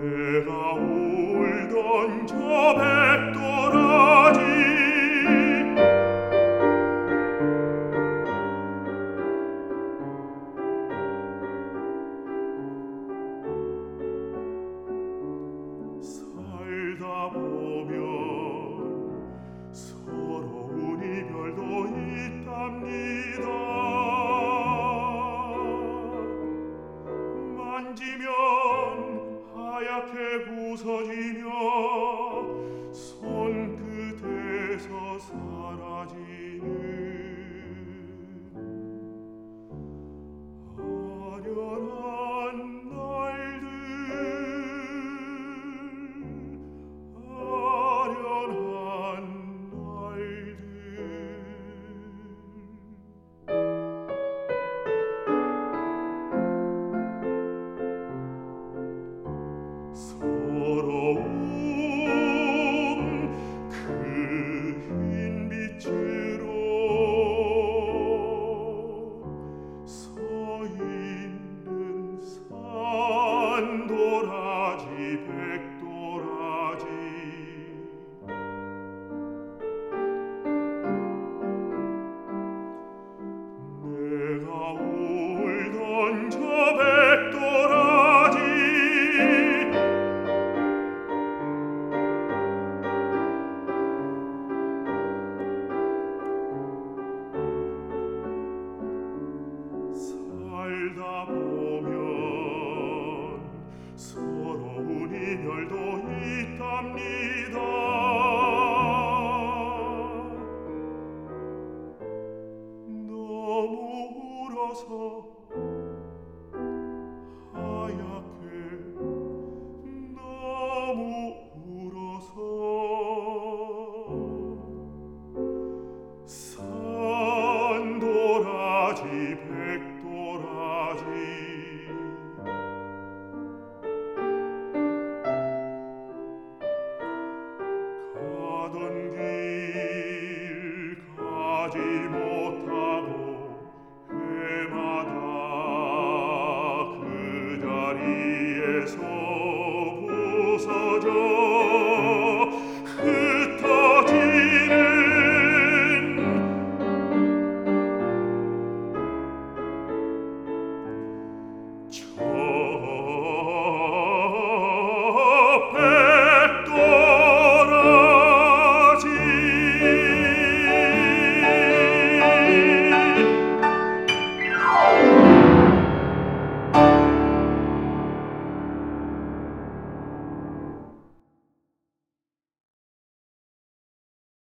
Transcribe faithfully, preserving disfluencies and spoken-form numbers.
내가 울던 저 백도라지 살다 보면 서러운 이별도 있답니다. 만지면 하얗게 부서지며 손끝에서 사라지는 아련한 날들, 아련한 날들. 서러움 그 흰 빛으로 서 있는 산도라지 백도라지 내가 울던 저 백도라지 살다 보면 서러운 이별도 있답니다. 너무 울어서 하얗게, 너무 울어서 산도라지 백도라지 가던 길 가지 못하고 해마다 그 자리에서 부서져 흩어지는 저